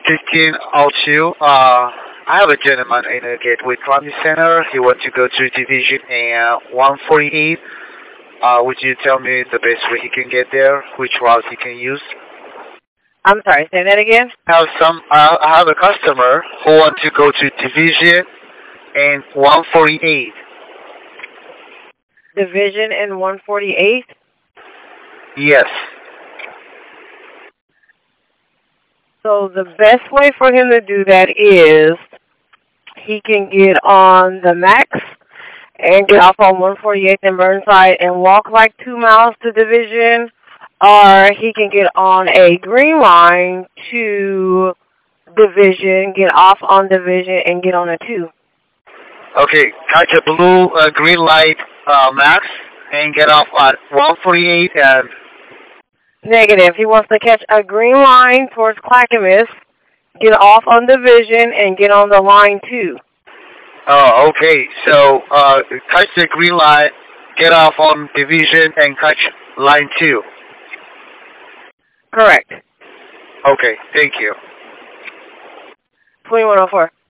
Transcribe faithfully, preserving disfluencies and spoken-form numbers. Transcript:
fifteen oh two. Uh, I have a gentleman in the Gateway Transit Center. He wants to go to Division and one forty-eight. Uh, would you tell me the best way he can get there? Which route he can use? I'm sorry, say that again? I have some. Uh, I have a customer who wants to go to Division and one forty-eight. Division and one forty-eight? Yes. So the best way for him to do that is he can get on the Max and get off on one forty-eighth and Burnside and walk like two miles to Division, or he can get on a green line to Division, get off on Division, and get on a two. Okay, catch a blue uh, green light uh, Max and get off at one forty-eight and... Negative. He wants to catch a green line towards Clackamas, get off on Division, and get on the line two. Oh, okay. So, uh, catch the green light, get off on Division, and catch line two. Correct. Okay, thank you. twenty-one oh four.